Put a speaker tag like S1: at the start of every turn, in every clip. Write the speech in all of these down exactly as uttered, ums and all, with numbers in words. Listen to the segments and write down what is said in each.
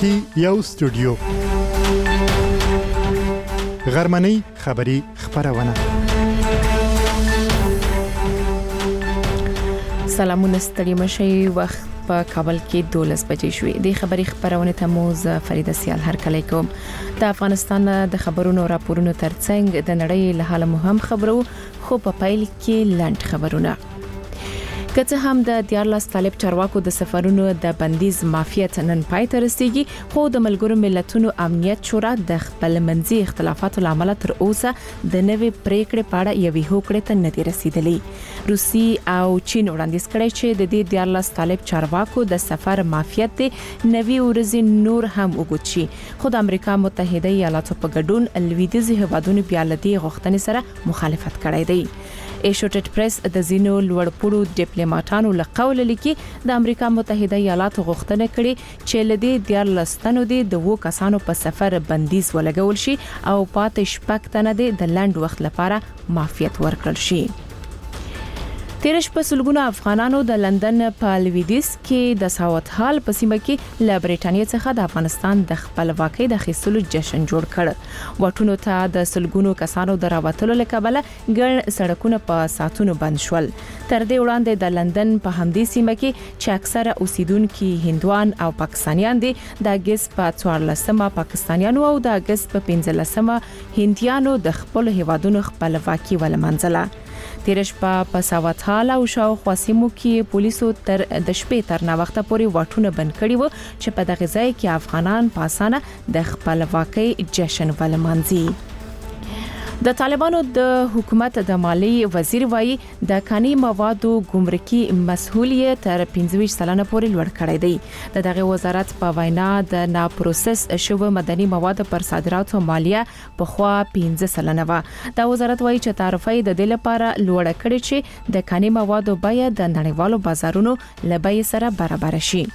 S1: کې یو استودیو غرمنۍ خبری خبرونه.
S2: سلامونه ستړي مشي. وخت په کابل کې دولس بجې شوې. د خبري خبرونه ته موز فریده سیال هر کله کوم. د افغانستان د خبرونو راپورونو ترڅنګ د نړۍ له حاله مهم خبرو خو په پیل کې لنډ خبرونه. کته هم د دیارلس طالب چارواکو د سفرونو د بندیز مافیات نن پای ته رسیدي، خو د ملګرو ملتونو امنیت شورا د خپل منځي اختلافاتو لامل تر اوسه د نوې پریکړې په اړه یوې هوکړې ته نه دی رسیدلی. روسي او چین وړاندیز کړی چې د دې دیارلس طالب چارواکو د سفر مافیات د نوې ورځې نور هم وګوري، خو د امریکا متحده ایالاتو په ګډون لویدیځ هیوادونو بیا لدی غوښتنې سره مخالفت کړی دی. ایشوټډ پریس د زینو لوړپوړو ډیپلوماټانو له قول لیکي د امریکا متحده ایالاتو غوښتنه کړې چې لدی دیارلس تنو د وو کسانو په سفر بندیز ولګول شي او پاتې شپږ تنه د لنډ وخت لپاره معافیت ورکړل شي. تیرش په سلګونو افغانانو د لندن په لویدیس کې د ساوت هال په سیمه کې له بریټانیا څخه د افغانستان د خپلواکۍ د اخیستلو جشن جوړ کړ. واټونو ته د سلګونو کسانو د راوتلو لکبله ګڼ سړکونه په ساتونو بند شول. تر دې وړاندې د لندن په همدې سیمه کې چې اکثره اوسیدونکو هندوان او پاکستانیان دي، د اگست په څوارلسمه پاکستانیانو او د اگست په پنځلسمه هندیانو د خپل هیوادونو خپلواکي ولمنځله. تیرش په ساوت هال او شاوخوا سیمو کې پولیسو تر د شپې تر نا وخته پورې واټونه بند کړي وو چې په دغه ځای کې افغانان په اسانه د خپلواکۍ جشن ولمانځي. د طالبانو د حکومت د مالی وزیر وایي د کاني موادو ګمرکي مسؤلیت تر پنځه ویشت سلنه پورې لوړ کړی دی. د دغه وزارت په وینا د نا پروسس شوی مدني مواد پر صادراتو مالیه په خوا پنځه سلنه و. دا وزارت وایي چې تعرفه د دې لپاره لوړ کړي چې د کاني موادو بیه د نړیوالو بازارونو له بیې سره برابر شي.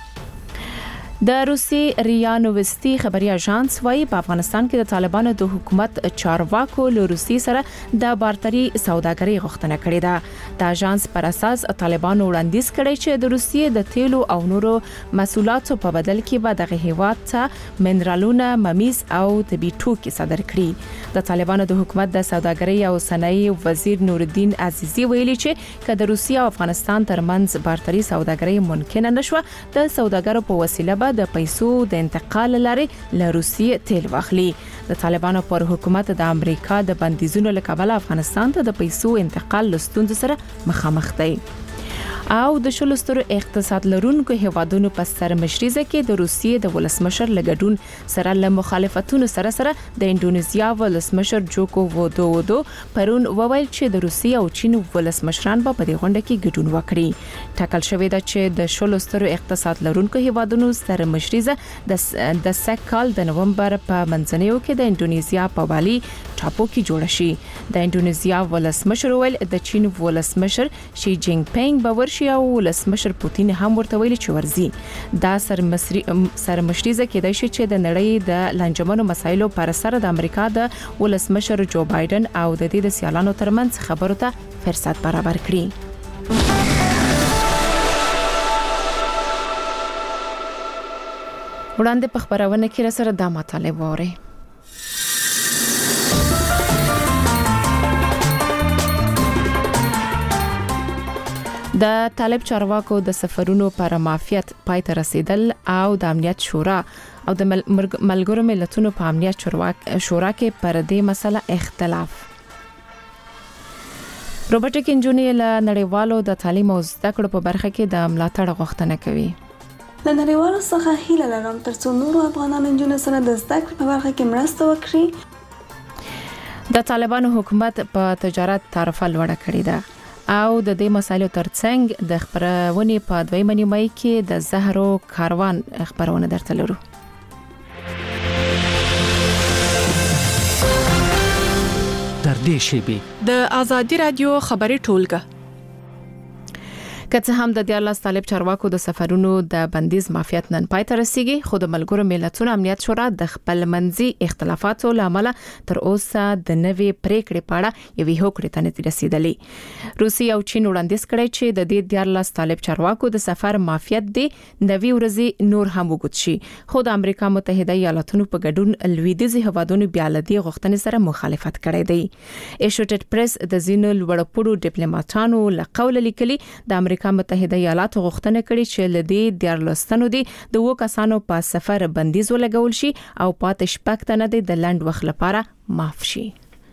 S2: د روسي ریا نووستي خبري اژانس وايي په افغانستان کې د طالبانو د حکومت چارواکو له روسي سره د بارتري سوداګري غوښتنه کړې ده. د اژانس پر اساس طالبانو وړاندیز کړی چې د روسي د تیلو او نورو محصولاتو په بدل کې به دغه هیواد ته منرالونه، ممیز او طبي توکي صادر کړي. د طالبانو د حکومت د سوداګري او صنایع وزیر نور الدین عزیزي ویلي چې کله روسي او افغانستان ترمنځ بارتري سوداګري ممکن نه شوه، د سوداګرو په وسیله به د پیسو د انتقال لارې له روسیې تیل واخلي. د طالبانو پر حکومت د امریکا د بندیزونو له کبله افغانستان ته د پیسو انتقال لستونځ سره مخامخ دی. او د شلسترو اقتصاد لرونکو هیوادونو په سرمشریزه کې د روسیې د ولسمشر لګډون سره له مخالفتونو سره سره د انډونیزیا ولسمشر جوکو وډودو پرون وویل چې د روسیې او چین ولسمشران به په دې غونډه کې ګډون وکړي. ټاکل شوې ده چې د شلسترو اقتصاد لرونکو هیوادونو سرمشریزه د د سکهال د نومبر په منځنیو کې د انډونیزیا په بالي ټاپو کې جوړ شي. د انډونیزیا ولسمشر ویل د چین ولسمشر شي جینګ پینګ باور او ولسمشر پوتین هم ورته ویلي چې ورزي. دا سرمشریزه کېدای شي چې د نړۍ د لنجمنو مسایلو پر سر د امریکا د ولسمشر جو بایدن او د دې د سیالانو ترمنځ خبرو ته فرصت برابر کړي. وړاندې په خبرونه کې سره د مطالب وره. د طالب چارواکو د سفرونو پر مافیات پای ته رسیدل او د امنیت شورا او د ملګرو ملتونو په امنیت شورا کې پر دې مسله اختلاف. روبوټیک انجینری له نړیوالو د تعلیم او زده کړو په برخه کې د ملاتړ غوښتنه کوي.
S3: د نړیوالو څخه هیله لرم ترڅو نورو افغانانو انجونو سره د زده کړې په برخه کې مرسته وکړي.
S2: د طالبانو حکومت په تجارت تعرفه لوړه کړې ده او د دې مسایلو ترڅنګ د خبرونې په دویمه نیمه کې د زهرو کاروان خبرونه درته لرو.
S4: در دې شیبې د ازادي رادیو خبري ټولګه.
S2: که څه هم د دیارلس طالب چارواکو د سفرونو د بندیز معافیت نن پای ته رسیږي، خو د ملګرو ملتونو امنیت شورا د خپل منځي اختلافاتو لامل تر اوسه د نوې پریکړې په اړه یوې هوکړې ته نه رسیدلې. روسیه او چین وړاندیز کړی چې د دې دیارلس طالب چارواکو د سفر معافیت دی نوې ورځې نور هم وګت شي، خو د امریکا متحده ایالاتونو په ګډون لویدیځي هوادونو بیا له دې غوښتنې سره مخالفت کړی دی. ایسوسییټډ پریس د ځینو لوړپوړو ډیپلوماټانو له قوله لیکلي د امریکا متحده ایالاتو غوښتنه کړې چې له دې دیارلس تنو دي د وو کسانو په سفر بندیز ولګول شي او پاتې شپږ تنه د لنډ وخت لپاره معاف شي.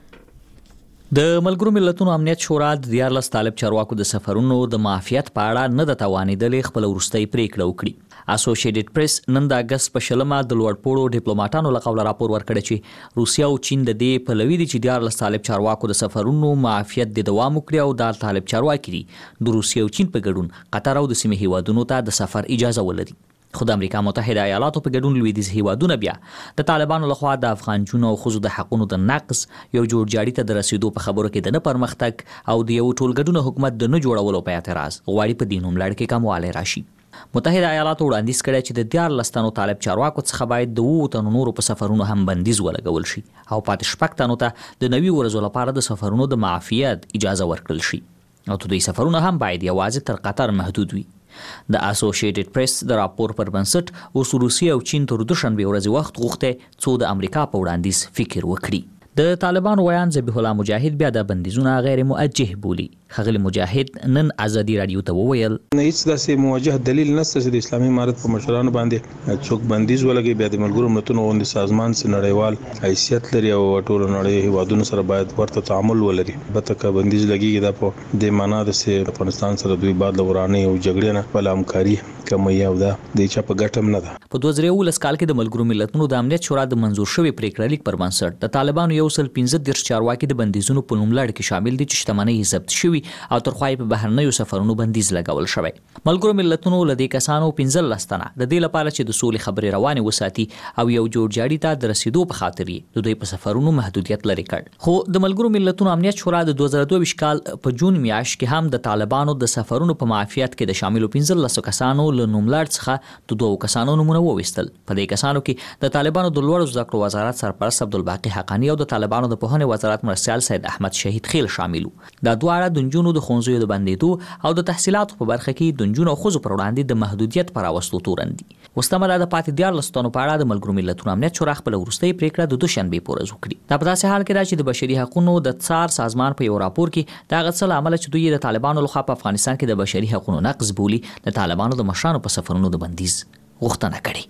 S4: د ملګرو ملتونو امنیت شورا د دیارلس طالب چارواکو د سفرونو د معافیت په اړه نه د توانیدلې خپل وروستۍ پریکړه وکړي. اسوسییټډ پریس نن د اگست په شلمه د لوړپوړو ډیپلوماټانو له قوله راپور ورکړی چې روسیه او چین د دې پلوي دي چې دیارلس طالب چارواکو د سفرونو معافیت د دوام وکړي او د طالب چارواکي دي د روسیه او چین په ګډون قطر او د سیمې هیوادونو ته د سفر اجازه ولري. خو د امریکا متحده ایالاتو په ګډون لویدیځ هیوادونه بیا د طالبانو لخوا د افغان جنو او خزو د حقونو د نقض یو جوړجاړي ته د رسیدو په خبرو کې د نه پرمختګ او د یو ټولګډون حکومت د نه جوړولو په اعتراض غواړي په دینوم لړ کې کموالی راشي. متحده ایالاتو وړاندیز کړی چې د دیارلس تنو طالب چارواکو څخه باید د اوو تنو نورو په سفرونو هم بندیز ولګول شي او پاتې شپږ تنو ته د نوي ورځو لپاره د سفرونو د معافیت اجازه ورکړل شي او دوی سفرونه هم باید یوازې تر قطر محدود وي. د اسوسییټډ پریس د راپور پر بنسټ اوس روسیه او چین تر دوشنبه ورځې وخت غوښته څو د امریکا په وړاندیز فکر وکړي. د طالبانو ویان ذبیح الله مجاهد بیا د بندیزونه غیر موجه بولی. خغلی مجاهد نن ازادي رادیو ته وویل
S5: نه هیڅ داسې موجه دلیل نشته چې د اسلامي امارت په مشرانو باندې څوک بندیز ولګي. بیا د ملګرو ملتونو غونډې سازمان سره نړیوال حیثیت لري او ټول نړۍ هیوادونو سره باید ورته تعامل ولري. بته که بندیز لګیږي دا په د معنا د سه افغانستان سره دوی بعد لورانه او جګړې نه بل همکاري کموي او دا د چا په ګټم نه ده.
S4: په دوه زره یولس کال کې د ملګرو ملتونو د امنیت شورا د منزور شوی پریکړه لیک پر بنسټ د طالبانو یو سل پنځه دېرش چارواکي د بندیزونو په نوم لړ کې شامل دي چې شتمنۍ ضبط شوی او تر خو په بهرنیو سفرونو بندیز لګول شوی. ملګرو ملتونو له دې کسانو پنځلس تنه د دې لپاره چې د سولې خبرې روانې وساتي او یو جوړجاړي ته د رسیدو په خاطر د دوی په سفرونو محدودیت لري کړ. خو د ملګرو ملتونو امنیت شورا د دوه زره دوه کال په جون میاشت کې هم د طالبانو د سفرونو په معافیت کې د شاملو پنځلس کسانو له نوملړ څخه د دوه کسانو نمونه وویستل. په دې کسانو کې د طالبانو د لوړو زده کړو وزارت سرپرست عبدالباقي حقانی او د طالبانو د پوهنې وزارت مرستیال سید احمد شهید خیل شاملو. دا دواړه د نجونو د ښوونځیو د بندیدو او د تحصیلاتو په برخه کې د نجونو او ښځو پر وړاندې د محدودیت پر راوستو تورن دي. وستمه د پاتې دیارلس تنو په اړه د ملګرو ملتونو امنیت شورا خپل وروستۍ پریکړه د دوشنبه په ورځ وکړي. دا په داسې حال کې راځي د بشري حقوقو د څار سازمان په یو راپور کې دا غڅل عمل چې دوی د طالبانو لخوا په افغانستان کې د بشري حقوقو نقض بولی د طالبانو د مشرانو په سفرونو د بندیز غوښتنه کړې.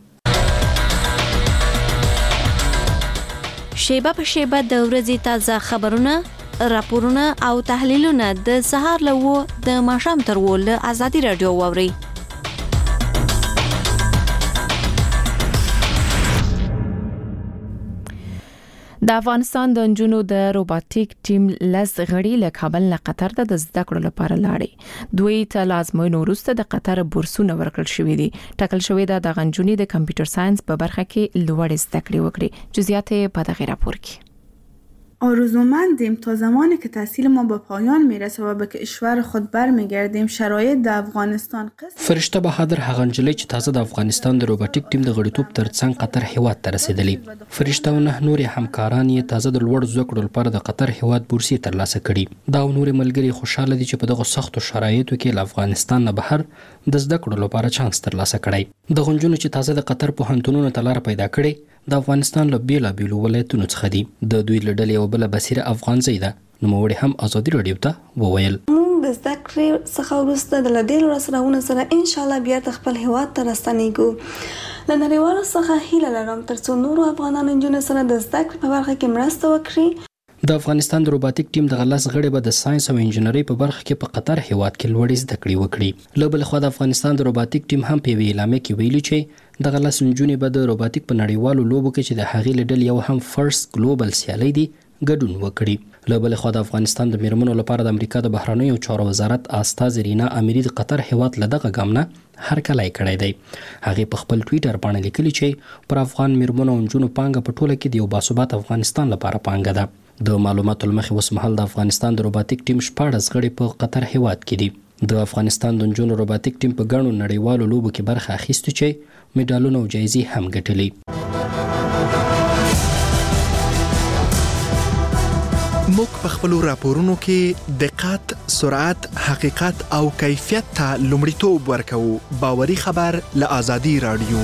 S6: شیبه په شیبه د ورځې تازه خبرونه، راپورونه او تحلیلونه د سهار له وو د ماښام تر وو له ازادي رادیو واوري.
S2: د افغانستان د نجونو د روباټیک ټیم لس غړي له کابل نه قطر ته د زده کړو لپاره لاړې. دوی ته لازموي وروسته د قطر بورسونه ورکړل شوې دي. ټاکل شوې ده د غنجونی د کمپیوټر ساينس په برخه کې لوړ زده کړې وکړي. جزئیات په دغه راپور کې.
S7: آرزومندیم تا زمانی که تحصیل ما به پایان میرسه و به کشور خود برمیگردیم شرایط د افغانستان قصد
S8: فرشته بهادر هغه نجلۍ چې تازه د افغانستان د روباټیک ټیم د غړیتوب ترڅنګ قطر هیواد ته رسیدلې. فرشته او نه نورې همکاران یې تازه د لوړ زده کړو لپاره د قطر هیواد بورسي ترلاسه کړي. دا نورې ملګري خوشاله دي چې په دغه سختو شرایطو کې له افغانستان نه بهر د زده کړو لپاره چانس ترلاسه کړي. د غونجونو چې تازه د قطر پوهنتونونو ته لار پیدا کړي د افغانستان له بیلابیلو ولایتونو څخه دي. د دوی له ډلې یو بل بصیره افغان زیده نوموړي هم ازادي رادیو ته وویل
S3: موږ د زده کړې څخه وروسته د لدیلو رسناونو سره ان شاء الله بیا خپل هیواد ته راستنیږو. له نړیوالو څخه هیله لرم ترڅو نورو افغانانو نجونو سره د زده کړې په برخه کې مرسته وکړي.
S8: د افغانستان د روباټیک ټیم د غلس غړي به د ساينس او انجنیري په برخه کې په قطر هیواد کې لوړ زده کړې وکړي. له بل خوا د افغانستان د روباټیک ټیم هم په اعلامیه کې ویلي چې د غلس نجونې به د روباټیک په نړیوالو لوبو کې چې د هغې لډل یو هم فرست ګلوبل سیالي دي ګډون وکړي. له بل خوا د افغانستان د میرمنو لپاره د امریکا د بهرنیو چارو وزارت استاذ رینا امیری د قطر هیواد له دغه ګام نه هرکلی کړی دی. هغې په خپل ټویټر باندې لیکلي چې پر افغان میرمنو او نجونو پانګه په ټوله کې د یو باثبات افغانستان لپاره پانګه ده. د معلوماتو لمخې اوس مهال د افغانستان د روباټیک ټیم شپاړس غړي په قطر هیواد کې دي. د افغانستان د نجونو روباتیک ټیم په ګڼو نړیوالو لوبو کې برخه اخیستې چې میډالونه او جایزې هم ګټلې.
S1: موږ په خپلو راپورونو کې دقت، سرعت، حقیقت او کیفیت ته لومړیتوب ورکوو. باوري خبر له آزادي رادیو.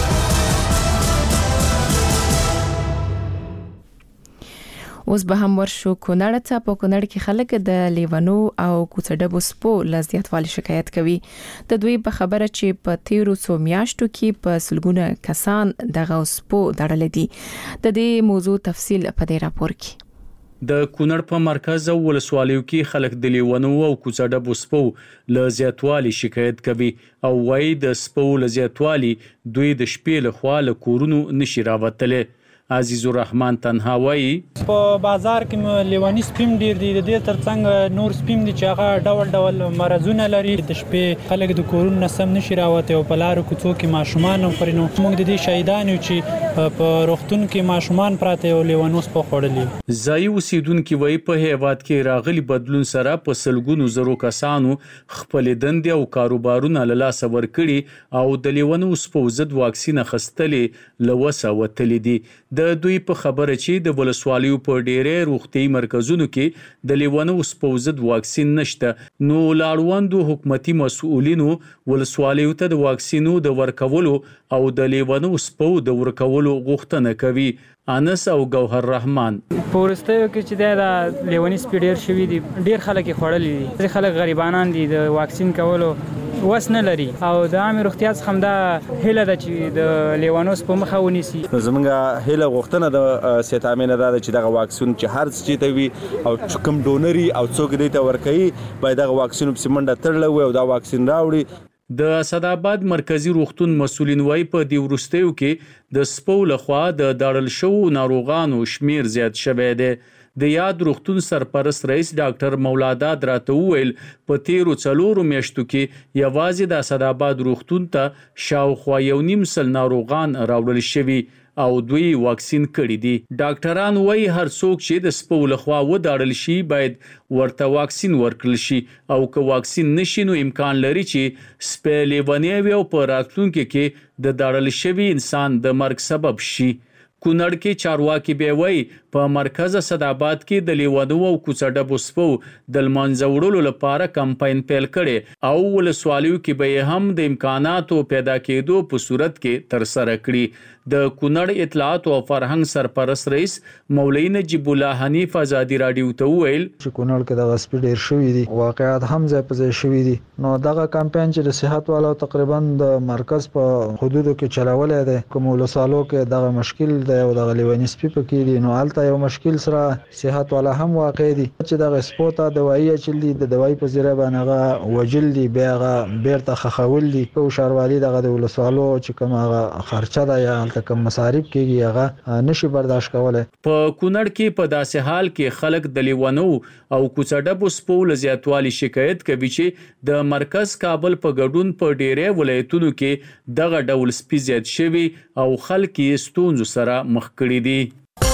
S2: اوس به هم ورشو کونړ ته. په کونړ کې خلک د لیوانو او کوڅډبو سپو له زیاتوالي شکایت کوي. د دوی په خبره چې په تیرو څو میاشتو کې په سلګونه کسان دغه سپو دړل دي. د دې موضوع تفصیل په دې راپور کې.
S9: د کونړ په مرکز او ولسوالیو کې خلک د لیوانو او کوڅډبو سپو له زیاتوالي شکایت کوي او وايي د سپو له زیاتوالي دوی د شپې له خوا له کورونو نشي راوتلې. عزیز الرحمن تنهاوی
S10: په بازار کې لیوانی سپیم ډیر دي. د دې ترڅنګ نور سپیم دي چې هغه ډول ډول مرزونه لري. د شپې خلک د کورونو نسم نشي راوته او په لارو کوڅو کې ماشومان هم پرینو. موږ د دې شهیدان یو چې په روغتون کې ماشومان پراته او لیوانو سپو خوړلي.
S9: ځای اوسیدونکو وایي په هیواد کې راغلي بدلون سره په سلګونو زرو کسانو خپل دندې او کاروبارونه له لاسه ورکړي او د لیوانو سپو ضد واکسین اخیستلې لوسه وتلې دي. د دوی په خبره چې د ولسوالیو په ډېرې روغتي مرکزونو کې د لیوانو سپو ضد واکسین نشته، نو لاړوندو حکومتي مسؤلینو ولسوالیو ته د واکسینو د ورکولو او د لیوانو سپو د ورکولو غوښتنه کوي. انس او گوهر رحمان
S10: پورستیو کې چې دا لیوانی سپی ډیر شوی دي، ډیر خلک خړلې دي، خلک غریبانان دي، د واکسین کولو وس نه لري او د عامه روغتیا څخه هم دا هله ده چې د لیوانو سپو مخه ونیسي.
S11: زمونږ هله غوښتنه د صحت عامه ده چې دغه واکسین چې هر څه ته وي او کوم ډونري او څوک دې ته ورکوي باید دغه واکسین په سیمنډه تړل وي او دا واکسین راوړي.
S9: د اسداباد مرکزی روغتون مسولین وای په دی ورستیو کې د سپو لخوا د داړل شو ناروغانو شمیر زیات شوه دی. د یاد روغتون سرپرست رئیس ډاکټر مولاداد راته وویل په تیرو څلورو میاشتو کې یوازې د اسداباد روغتون ته شاوخوا یو نیم سل ناروغان راوړل شوي او دوی واکسین کړي دي. ډاکټران وایي هر څوک چې د سپو لخوا وداړل شي باید ورته واکسین ورکړل شي او که واکسین نشي نو امکان لري چې سپی لیونی وي او په راتلونکي کې د داړل شوي انسان د مرګ سبب شي. کونړ کې چارواکي به وایي په مرکز اسداباد کې د لیوانو او کوڅډبو سپو د لمانځه وړلو لپاره کمپاین پیل کړي او ولسوالیو کې به هم د امکاناتو پیدا کېدو په صورت کې تر سره کړي. د کونړ اطلاعات او فرهنګ سرپرست رئیس مولوی نجیب الله حنیف آزادی رادیو ته ویل
S12: چې کونړ کې د غصب ډیر شوی دي، واقعات هم ځای په ځای شوی دي. نو دغه کمپاین چې د صحت والو تقریبا د مرکز په حدودو کې چلولای دی، کوم ولسوالو کې دغه مشکل دی او دغه لیوانی سپی پکې دي، نو الته یو مشکل سره صحت والا هم واقع دي چې دغه سپو ته دوايي چلی د دوايي په ذریعہ باندې وجل دي، بیا هغه بیرته خخول دي. او شاروالي دغه د ولسوالو چې کوم هغه خرچه ده یا کوم مصارف کېږي هغه نشي برداشت کولای.
S9: په کونړ کې په داسې حال کې خلک د لیوانو او کوڅډبو سپو له زیاتوالي شکایت کوي چې د مرکز کابل په ګډون په ډېرې ولایتونو کې دغه ډول سپي زیات شوي او خلک یې ستونزو سره مخ کړي دي.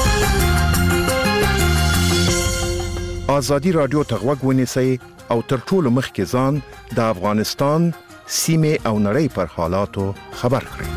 S13: آزادی رادیو ته غوږ ونیسئ او تر ټولو مخکې ځان د افغانستان سیمې او نړۍ پر حالاتو خبر کړئ.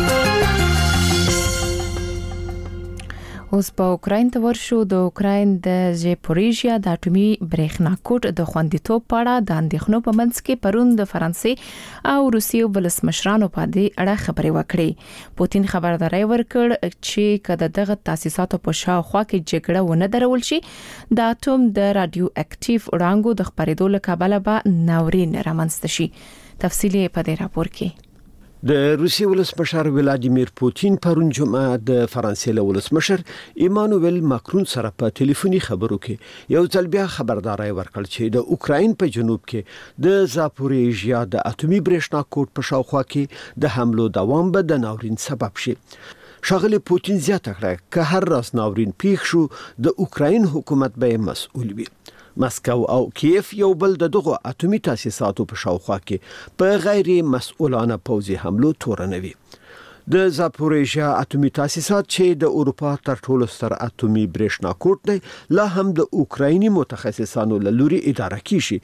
S2: اوس په اوکراین ته ورشو. د اوکراین د زاپوریژیا د اټومي برېښنا کوټ د خوندیتوب په اړه د اندېښنو په منځ کې پرون د فرانسې او روسیې ولسمشرانو په دې اړه خبرې وکړې. پوتین خبرداري ورکړ چې کله دغه تاسیساتو په شاوخوا کې جګړه ونه درول شي د اټوم د رادیو اکټیو وړانګو د خبرېدو له کبله به ناورین رامنځته شي. تفصیل په دې راپور کې.
S14: د روسیې ولسمشر ولادیمیر پوتین پرون جمعه د فرانسې له ولسمشر ایمانوئل ماکرون سره په ټلیفوني خبرو کې یو ځل بیا خبرداري ورکړ چې د اوکراین په جنوب کې د زاپوریژیا د اټومي برېښنا کوټ په شاوخوا کې د حملو دوام به د ناورین سبب شي. شاغلی پوتین زیاته کړه که هر راز ناورین پیښ شو د اوکراین حکومت به مسؤل وي. مسکو او کیف یو بل د دغه اټومي تاسیساتو په شاوخوا کې په غیر مسؤلانه پوځي حملو تورنوي. د زاپوریژیا اټومي تاسیسات چې د اروپا تر ټولو ستر اټومي برېښنا کوټ دی لا هم د اوکرایني متخصصانو له لوري اداره کیږي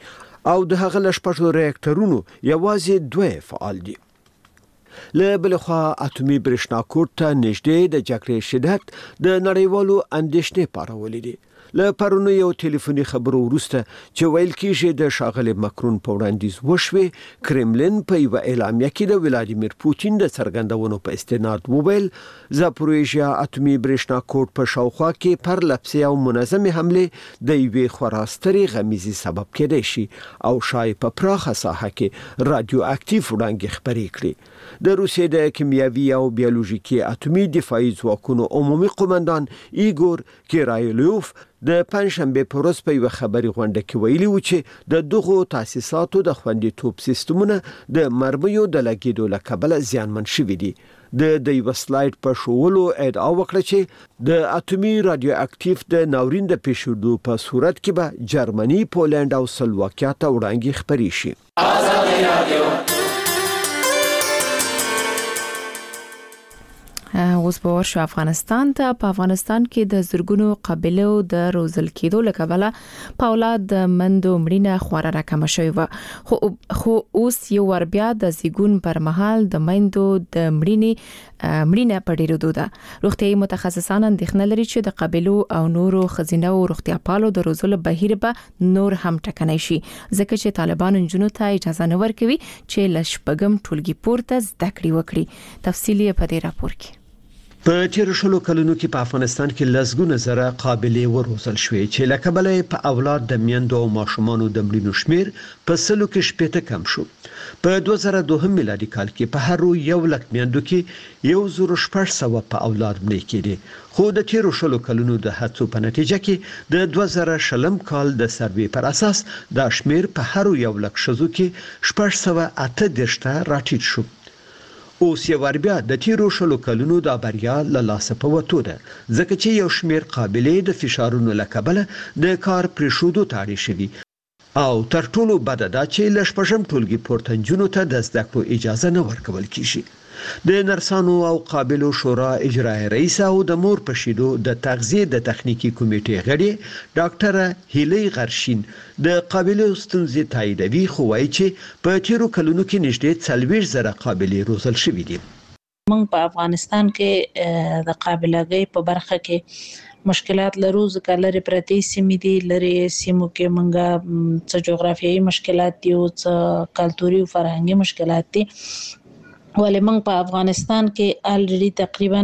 S14: او د هغه لشپږو ریاکټرونو یوازې دوه فعال دي. له بل خوا اتومي برېښنا کوټ ته نږدې د جګړې شدت د نړیوالو اندېښنې پارولې دي. له پرونی یو ټلیفوني خبرو وروسته چې ویل کېږي د ښاغلي ماکرون په وړاندیز وشوي، کرملین په یو اعلامیه کې د ولادیمیر پوتین د څرګندونو په استناد وویل زاپوریژیا اتومي برېښنا کوټ په شاوخوا کې پر لپسې او منظمې حملې د یوې خورا سترې غمیزې سبب کېدای شي او شاید په پراخه ساحه کې رادیو اکټیو وړانګې خپرې کړي. د روسیې د کیمیاوي او بیولوژیکي اتومي دفاعي ځواکونو عمومي قومندان ایګور کیرایلوف د پنځشنبه په ورځ په یو خبري غونډه کې ویلي و چې د دغو تاسیساتو د خوندیتوب سیستمونه د مرمیو د لګیدو له کبله زیانمن شوي دي. د د یو سلاید په شوولو ادعا وکړه چې د اتومي رادیو اکټیو د ناورین د پیښېدو په صورت کې به جرمني، پولند او سلواکیا ته وړاندې خپرې شي. آزادي رادیو
S2: اوس به ورشو افغانستان ته. په افغانستان کې د زرګونو قبیلو د روزل کېدو لکبله په اولاد د مندو مړینه خورا راکمه شوې و، خو خو اوس یو ور بیا د زیګون پر مهال د مندو د مړینې مړینه په ډیرو ده. روغتیايي متخصصان اندېښنه لري چې د قبیلو او نورو خزینه او روغتیا پالو د روزل بهیر به نور هم ټکنی شي، ځکه چې طالبان نجونو ته اجازه نه ورکوي چې لشپګم ټولګي پورته زده کړې وکړي. تفصیلی په دې راپور کې.
S14: په تیر شلو کلونو کې په افغانستان کې لسګونه زره قابلیت وروزل شوې چې لکبلې په اولاد د میندو او ماشومانو د مړینو شمیر په سلو کې شپېته کم شو. په دوه زره دوه میلادي کال کې په هر یو لک میندو کې یو زر شپږ سوه په اولاد مړ کېدي، خو د تیر شلو کلونو د هڅو په نتیجه کې د دوه زره شلم کال د سروې پر اساس دا شمیر په هر یو لک شذو کې شپږ سوه اته دېرش ته راټیټ شو. اوس یو ور بیا د تیرو شلو کلونو د بریا له لاسه په وته ده، ځکه چې یو شمیر قابلیت د فشارونو له کبله د کار پرېښودو ته اړ شوي او تر ټولو بده ده چې لشپږم ټولګي پورته نجونو ته د زده کړو اجازه نه ورکول کیږي. د نرسانو او قابلو شورا اجرایي رئیس او د مور په شیدو د تغذیه د تخنیکی کمیټې غړي ډاکټر هیلی غرشین د قابلو ستونزې تاییدوي، خو وايي چې په تیرو کلونو کې نږدې څلوېښت زره قابلې روزل شوي دي.
S15: موږ په افغانستان کې د قابلګۍ په برخه کې مشکلات لرو، ځکه لري پرتی سیمې دي، لري سیمو کې موږ څه جغرافیایي مشکلات دي او څه کلتوري او فرهنګي مشکلات دي. ولې موږ په افغانستان کې الریډي تقریبا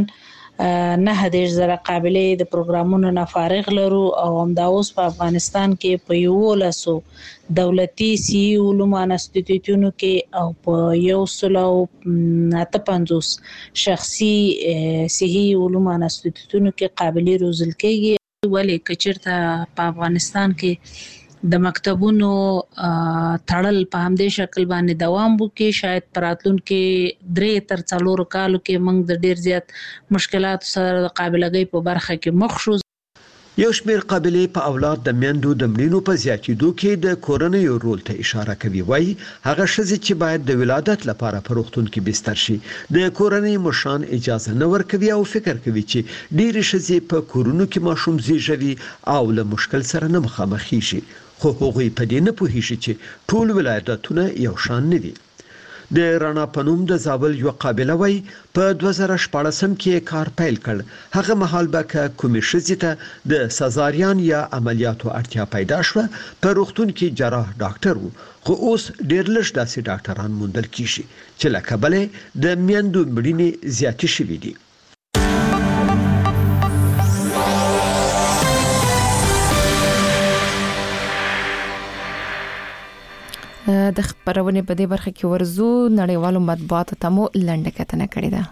S15: نه دېرش زره قابلې د پروګرامونو نه فارغ لرو او همدا اوس په افغانستان کې په یولسو دولتي سی علوم انسټیټیوټونو کې او په یو سلو اته پنځوس شخصي صحي علوم انسټیټیوټونو کې قابلې روزل کېږي. ولې کچرته په افغانستان کې د مکتبونو تړل په همدې شکل باندې دوام وکړي، شاید پراتلونکو درې تر څلورو کالو کې موږ د ډیر زیات مشکلات سره د قابلګۍ په برخه کې مخ شو.
S14: یو شمیر قابلیت په اولاد د میندو د مړینو په زیاتېدو کې د کورنۍ رول ته اشاره کوي. وایي هغه ښځې چې باید د ولادت لپاره په روغتون کې بستر شي د کورنۍ مشران اجازه نه ورکوي او فکر کوي چې ډېرې ښځې په کورونو کې ماشوم زیږوي او له مشکل سره نه مخامخېږي، خو هغوی په دې نه پوهیږي چې ټول ولایتونه یو شان نه دي. د رانا پنوم د زابل یو قابله وای په دوه زره شپاړسم کې کار پیل کړ. هغه مهال به کومې ښځې ته د سزاریان یا عملیاتو اړتیا پیدا شوه په روغتون کې جراح ډاکټر وو، خو اوس ډېر لږ داسې ډاکټران موندل کیږي چې له کبله د میندو مړینې زیاتې شوې دي.
S2: د خبرونه په دې برخه کې ورزو نړیوالو مطبوعاتو ته مو لنډه کتنه کړې ده.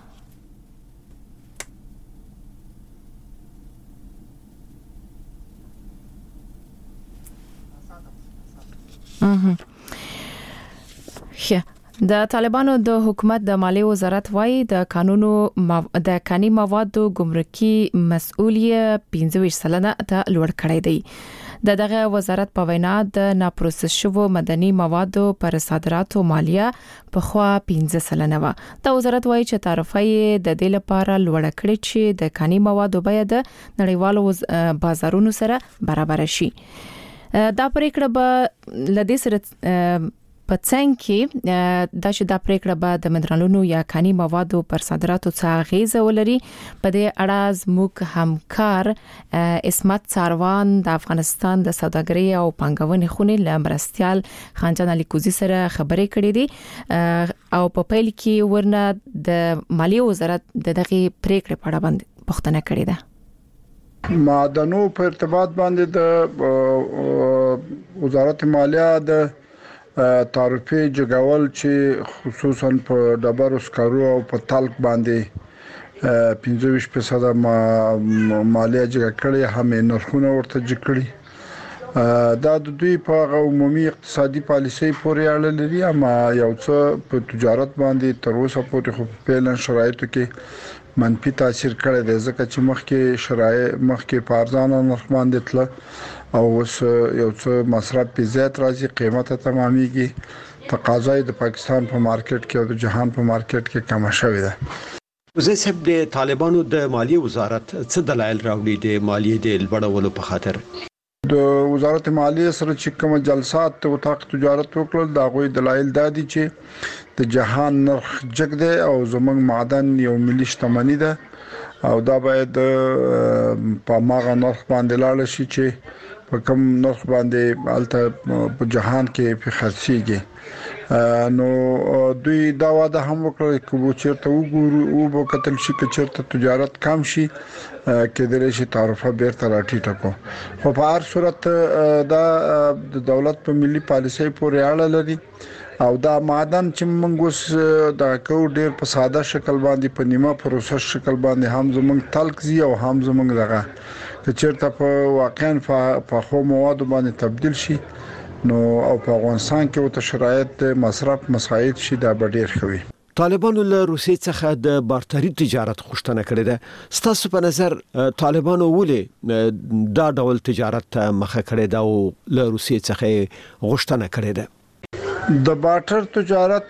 S2: ښه، د طالبانو د حکومت د مالیې وزارت وايي د قانونو د کاني موادو ګمرکي مسؤلیت پنځه ویشت سلنه ته لوړ کړی دی. د دغه وزارت په وینا د ناپروسس شوو مدني موادو پر صادراتو مالیه په خوا پنځه سلنه و. د وزارت وايي چې تعرفه یې د دې لپاره لوړ کړی چې د کاني موادو بیه د نړیوالو بازارونو سره برابر شي. دا پریکړه به لدې سره په څنګه کې دا چې دا پریکړه به د منرالونو یا کاني موادو پر صادراتو څخه غیزه ولري په دې اړه زموږ همکار اسمت ساروان د افغانستان د سوداګرۍ او پانګونې خونې لمرستيال خانجان الیکوزي سره خبرې کړې دي او په پیل کې ورنه د مالیې وزارت د دغه پریکړې په اړه باندې پوښتنه کړې ده.
S16: معدنو په ارتباط باندې د وزارت مالیه د تعرفه جګول چې خصوصا په ډبرو سکرو او په تلک باندې پنځه ویشت فیصد مالیه جګه کړې هم نرخونه ورته جګ کړي. دا د دوی په عمومي اقتصادي پالیسۍ پورې اړه لري اما یو څه په تجارت باندې تر اوسه پورې خو په پیلن شرایطو کې منفي تاثیر کړی دی ځکه چې مخکې شرایط مخکې په ارزانه نرخ باندې تل او اوس یو څه مصرف په زیات راځي قیمته تمامېږي تقاضا د پاکستان په مارکیټ کې او د جهان په مارکیټ کې کم شوې ده.
S14: زه سب د طالبانو د مالیې وزارت څه دلایل راوړي د مالیې د لوړولو په خاطر؟
S16: د وزارت مالیې سره چې کوم جلسات او تاق تجارت وکړل دا غوي دلایل دادي چې د جهان نرخ جګ دی او زمونږ معدن یو ملي شتمنۍ ده او دا باید په ماغه نرخ باندې لاړ شي چې په کوم نرخ باندې الته په جهان کې په خرڅيږي. نو دوی دا واده هم وکړي چې چیرته وګورو او په کتل شي چې چیرته تجارت کم شي کې درې شي تعرفه بیرته راټیټه کو. خو په هر صورت دا د دولت په ملي پالیسۍ پورې اړه لري او دا معدن چې موږ اوس دا کو ډیر په ساده شکل باندې په نیمه پروسس شکل باندې هم زموږ تلک زی او هم زموږ دغه چې چیرته په واقعا په خو مواد باندې تبديل شي نو او په افغانستان کې او شرایط مصرف مساعد شي دا ډیر خوي.
S14: طالبانو له روسیې څخه د بارتري تجارت غوښتنه کړې ده. ستاسو په نظر طالبانو ولې دا ډول تجارت مخه کړې ده او له روسیې څخه غوښتنه کړې ده؟
S16: د بارتر تجارت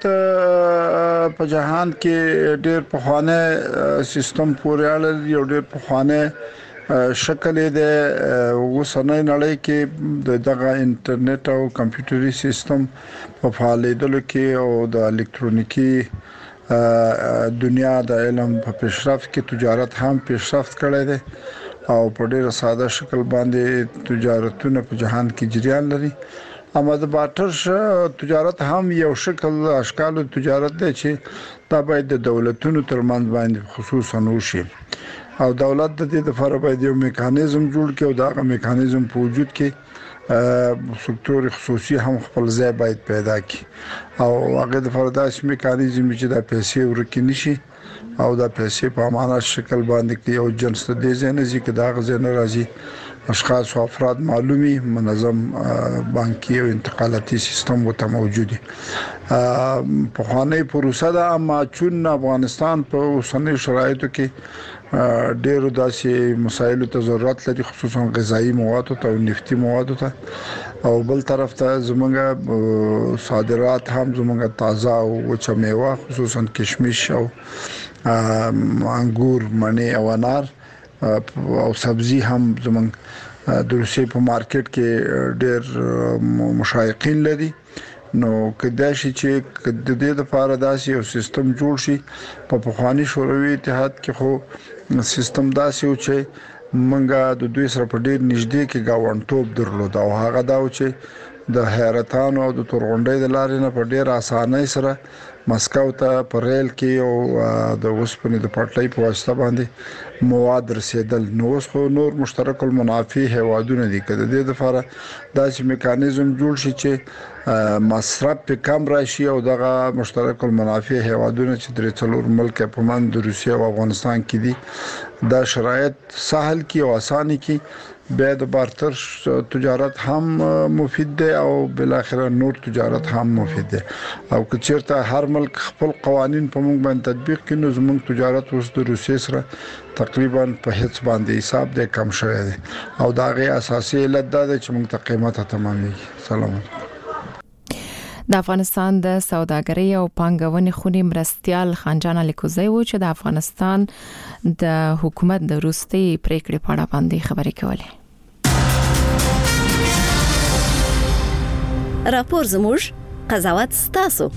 S16: په جهان کې ډېر په خوانه سیستم پورې اړه یو ډېر په خوانه شکل د وسنۍ نړۍ کې دغه انټرنیټ او کمپیوټري سیستم په فعالیدلو کې او د الکترونیکي دنیا د علم په پیشرفت کې تجارت هم پیشرفت کړی دی او په ډېر ساده شکل باندې تجارتونه په جهان کې جریان لري. اما د بارتر تجارت هم یو شکل اشکال تجارت دی چې دا باید د دولتونو ترمنځ باندې خصوصا وشي او دولت د دې لپاره باید یو میکانیزم جوړ کړي او دا میکانیزم په وجود کې سکتور خصوصي هم خپل ځای باید پیدا کړي او هغه د فرداش میکانیزم چې د پیسې ورکې نشي او د پیسې په امانت شکل باندې کې یو جنس د دې ځنه چې دا غزنه راځي اشخاص او افراد معلومي منظم بانکي او انتقالاتي سیستم وته موجودي. په خواني پروسه ده اما چون افغانستان په اوسنۍ شرایطو کې ډېر داسې مسایلو ته ضرورت لري خصوصا غذایی مواد او نفتي مواد ته او بل طرف ته زمونږ صادرات هم زمونږ تازه او وچه میوه خصوصا کشمش او انګور منی او انار او سبزی هم زمونږ د روسیې په مارکیټ کې ډېر مشایقین لري. نو کدا شي چې د دې لپاره داسې یو سیستم جوړ شي په پخوانی شوروي اتحاد کې خو سیستم داسې و چې منګه د دوی سره په ډېر نږدې کې گاونټوب درلود او هغه دا و چې د حیرتان او د تورغونډې د لارې نه په ډېر اسانۍ سره مسکو ته په ریل کې او د اوسپنې د پټلۍ په واسطه باندې مواد رسیدل. نو اوس خو نور مشترک المنافع هوادونه دي کده د دې لپاره داسې میکانیزم جوړ شي چې مصرف په کم راشي او دغه مشترک المنافع هوادونه چې درې څلور ملک په من د روسیې او افغانستان کې دي دا شرایط سهل کی او اساني کی بیا د بارتر تجارت هم مفید دی او بل اخر نور تجارت هم مفید دی او که چیرته هر ملک خپل قوانين په موږ باندې تطبیق کړي نو زموږ تجارت اوس د روسیې سره تقریبا په هیڅ باندې حساب دی کم شوی دی او دا غي اساسي علت ده چې موږ ته قیمته تمامېږي. سلام.
S2: د افغانستان د سوداګرۍ او پانګونې خونې مرستيال خانجان الیکوزی و چې د افغانستان د حکومت د روستي پریکړې په اړه باندې خبرې کولې.
S6: راپور زموږ، قضاوت ستاسو.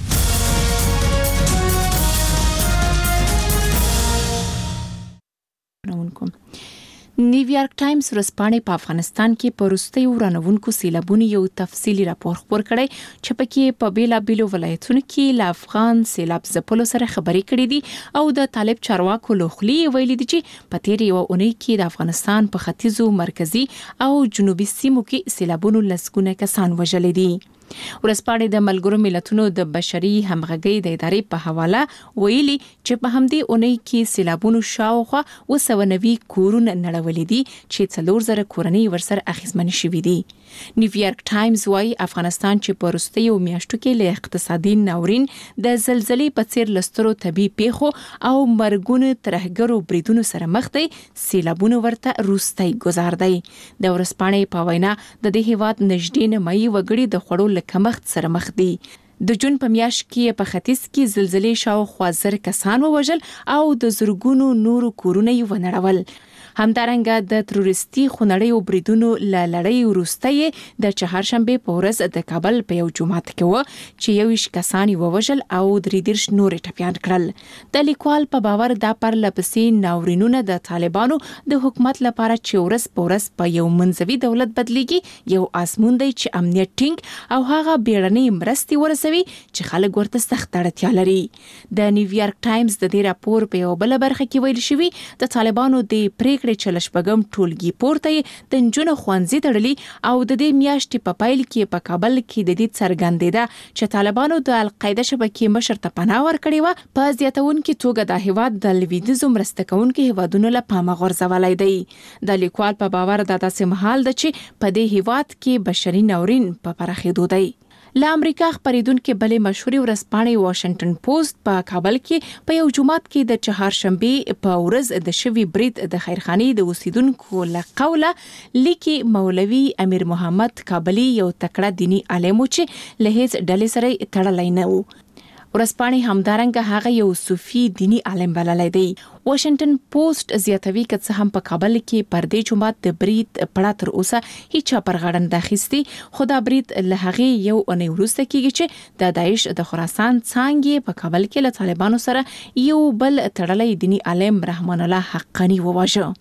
S2: نیویارک ټایمز ورځپاڼې په افغانستان کې په وروستیو ورانوونکو سیلابونو یو تفصیلي راپور خپور کړی چې پکې په بیلابیلو ولایتونو کې له افغان سیلاب ځپلو سره خبرې کړې دي او د طالب چارواکو لخوا ویلي دي چې په تیر یو اونۍ کې د افغانستان په ختیځو، مرکزي او جنوبي سیمو کې سیلابونو لسګونه کسان وژلي دي. ورځپاڼې د ملګرو ملتونو د بشري همغږۍ د ادارې په حواله ویلي چې په همدې اونۍ کې سیلابونو شاوخوا اوه سوه نوي کورونه نړولي دي چې څلور زره کورنۍ ورسره اخیستمن شوي دي. نیویارک ټایمز وايي افغانستان چې په وروستیو میاشتو کې له اقتصادي ناورین، د زلزلې په څیر لسترو طبي پیښو او مرګونو ترهګرو بریدونو سره مخ دي، سیلابونو ورته وروستی گزار دی. د ورځپاڼې په وینا د دې هیواد نږدې نیمایي وګړي د خوړو کمښت سره مخ دي. د جون په میاشت کې په ختیځ کې زلزلې شاوخوا زر کسان ووژل او د زرګونو نورو کورونه یې ونړول. همدارنګه د تروریستي خونړیو بریدونو له لړۍ وروسته د چهارشنبه په ورځ د کابل په یو جومات کې و چې یویش کسان یې ووژل او درې دېرش نورې ټپیان کړل. د لیکوال په باور دا پرلپسې ناورینونه د طالبانو د حکومت لپاره چې ورځ په ورځ په یو منځوي دولت بدلیږي یو آزمون دی چې امنیت ټینګ او هغه بیړنۍ مرستې ورسوي چې خلک ورته سخت اړتیا لري. د نیویارک ټایمز د دې راپور په یو بل برخه کې ویل شوی د طالبانو د پریکړې چې لشپږم ټولګي پورته د نجونو ښوونځي تړلي او د دې میاشتې په پیل کې په کابل کې د دې څرګندېده چې طالبانو د القاعده شبکې مشر ته پناه ورکړې وه. په زیاتونکې توګه د هیواد د لویدیځو مرسته کوونکو هیوادونو له پامه غورځولی دی. د لیکوال په باور دا داسې مهال ده چې په دې هیواد کې بشري ناورین په پراخېدو دی. له امریکا خپریدونکو بلې مشهوري ورځپاڼې واشنگټن پوسټ په کابل کې په یو جومات کې د چهارشنبه په ورځ د شوي برید د خیرخاني د اوسیدونکو له قوله لیکي مولوي امیر محمد کابلی یو تکړه دینی عالم چې له هیڅ ډلې سره تړلی نه و. ورځپاڼې همدارنګه هغه یو صوفي دینی عالم بللی دی. واشنگټن پوسټ زیاتوي که څه هم په کابل کې پر دې جومات د برید پړه تر اوسه هیڅ پر غړن داخستي، خو دا برید له هغې یو اونۍ وروسته کېږي چې د داعش د خراسان څانګې په کابل کې له طالبانو سره یو بل تړلی دینی عالم رحمان الله حقانی وواژه.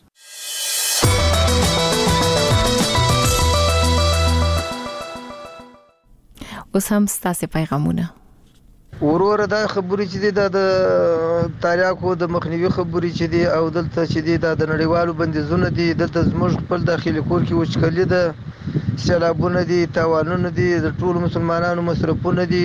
S2: اوس هم ستاسې پیغامونه.
S17: وروره دا خبرې چې دي د تاریاکو د مخنیوي خبرې چې دي او دلته چې دي د نړیوالو بندیزونه دي، دلته زموږ خپل داخلي کور کې وچکلي ده، سیلابونه دي، تاوانونه دي، د ټولو مسلمانانو مصرفونه دي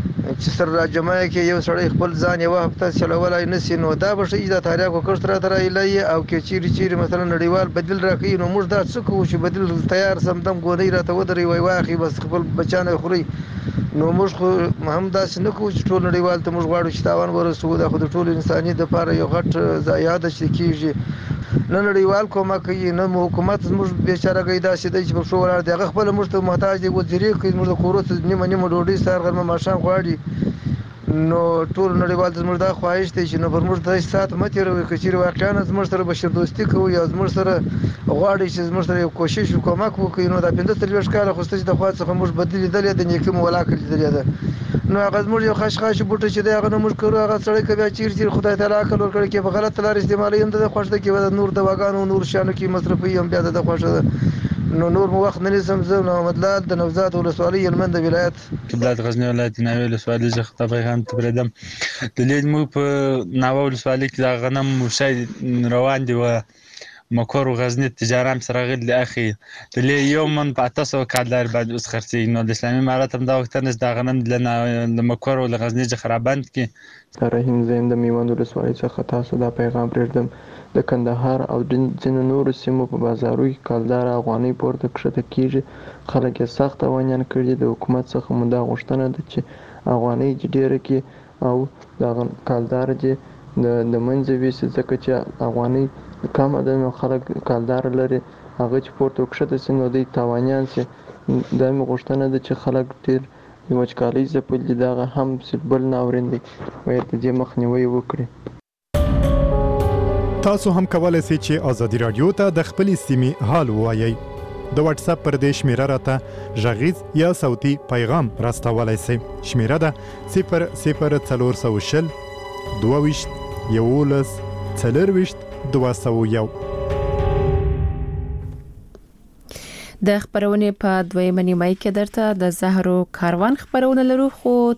S17: چې سره راجمع کې یو سړی خپل ځان یوه هفته چلولی نشي، نو دا به ښیي د تاریاکو کښت راته رایلایي او که چیرې چیرې مثلا نړیوال بدیل راکوي نو موږ دا څه کوو چې بدیل تیار سمدم ګونۍ راته ودروي وایي واخلي بس خپل بچیان یې خوري. نو موږ خو هم داسې نه کوو چې ټول نړیوال ته موږ غواړو چې تاوان ورسوو. دا خو د ټول انساني دپاره یو غټ ضایعه ده چې کېږي. نه نړیوال کومک کوي نه حکومت زموږ بېچارهګۍ داسې دی چې په پښو ولاړ دی، هغه خپله موږ ته محتاج دی، وزیرې کوي زموږ د کورو ته نیمه نیمه ډوډۍ سهار غرمه ماښام غواړي. نو ټول نړیوال ته زموږ دا خواهش دی چې نو پر موږ داسې ساعت مه تېروئ، که چېرې واقعا زموږ سره بشردوستي کوئ او زموږ سره غواړئ چې زموږ سره یو کوشش کومک وکړئ، نو دا پنځه څلوېښت کاله خو ستاسې د خوا څخه موږ بدي لیدلې ده، نیکي مو ولاکه لیدلې ده. نو هغه زموږ یو خشخاشي بوټی چې دی هغه نه موږ کرو، هغه سړی که بیا چیرې چیرې خدای تعالی عقل ورکړی کې په غلطه لار استعمالوي هم د ده خوښ ده، کې به د نور دواګانو نور شیانو کې مصرفوي هم بیا د ده خوښه ده. نو نور مو وخت نه نیسم. زه محمد لال د نوزاد ولسوالۍ هلمند ولایت
S18: قبلات غزنی ولایت ناوې ولسوالۍ څخه ته پیغام ته پرېږدم. د لید موږ په ناوه ولسوالۍ کې د غنم موشی روان دي و مکور و غزنی تجارم سره غیر اخی د لی یو من په اته سوه کالدار بعد اوس خرڅېږي. نو د اسلامي امارت هم دا وخت نه د غنم د مکور و د غزنی څخه رابند کې.
S19: رحیم زین د میوند ولسوالۍ څخه تاسو دا پیغام پرېږدم. د کندهار او ځینو نورو سیمو په بازارو کې کالدار افغانۍ پورته کښته کېږي، خلک یې سخت اوانیان کړي. د حکومت څخه مو دا غوښتنه ده چې افغانۍ چې ډېره کړي او دغه کالدار چې د منځه ویسي، ځکه چې افغانۍ کمه ده نو خلک کالدار لري، هغه چې پورته کښته سي نو دوی تاوانیان سي. دا مې غوښتنه ده چې خلک ډېر د وچکالۍ ځپلي دي، دغه هم بل ناورین دی، باید د دې مخنیوی وکړي.
S20: تاسو هم کولای شئ چې ازادي رادیو ته د خپلې سیمې حال ووایئ. د واتس اپ پر دې شمیره راته ژغیز یا صوتي پیغام راستولای شئ. شمیره ده صفر صفر څلور سوه شل دوه ویشت یولس څلرویشت دوه سوه یو.
S2: د خبرونه په دویمه نیمه کې درته د زهرو کاروان خبرونه لرو، خو